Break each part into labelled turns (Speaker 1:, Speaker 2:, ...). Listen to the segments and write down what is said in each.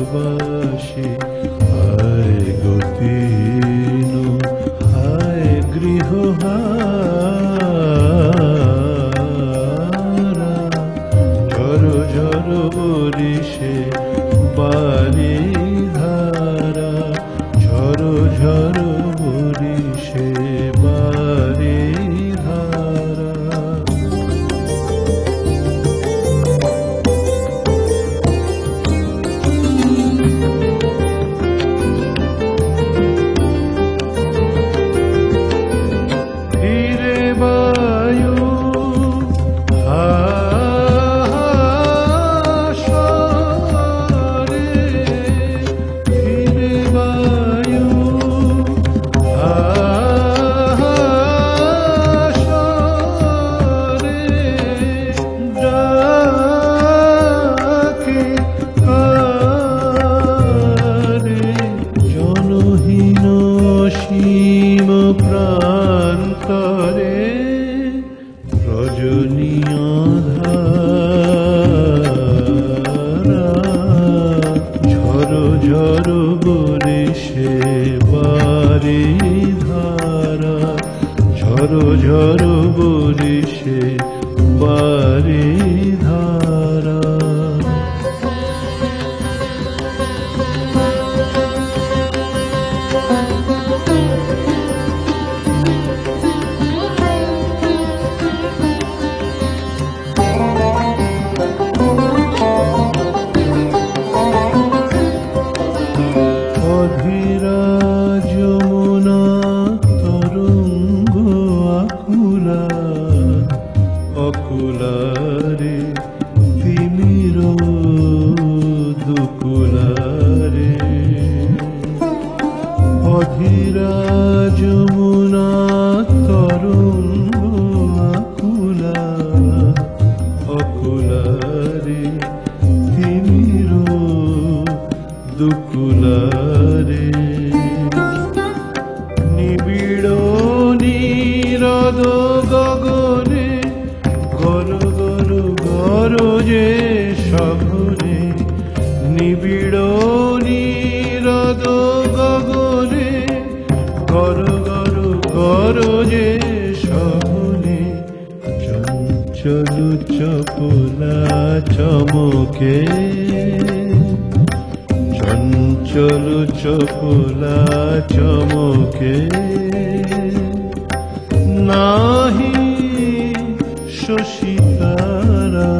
Speaker 1: পথবাসী, হায় গতিহীন, হায় গৃহহারা। ঝরো ঝরো বরিশে বারি ধারা, ঝরো ঝরো বরিশে বারি ধারা। ফিরে বায়ু হাসরে, ফিরে বায়ু হাসরে, ডাকে কারে জনহীন অসীম প্রান্তরে, রজনী আঁধারা। ঝরো ঝরো বরিশে বারি ধারা, ঝরো ঝরো বরিশে বারি ধারা। অধীরা যমুনা তরঙ্গ আকুলা, অকুলারে তিমির দুকুলারে। অধীরা যমুনা তরঙ্গ আকুলা, অকুলারে তিমির দুকুলারে। নিবিড় নীরদ গগনে গর গর গরজে সঘনে, নিবিড় নীরদ গগনে গর গর গরজে সঘনে। চঞ্চল চপলা চমকে, চঞ্চল চপলা চমকে, নাহি শশী তারা।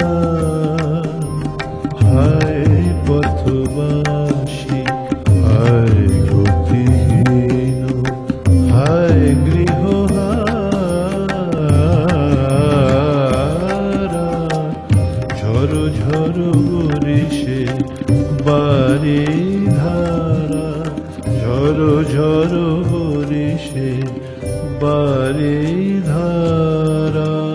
Speaker 1: হায় পথবাসী, হায় গতিহীন, হায় গৃহহারা। ঝরো ঝরো বরিশে বারি ধারা, ঝরো ঝরো বরিশে বারি ধারা।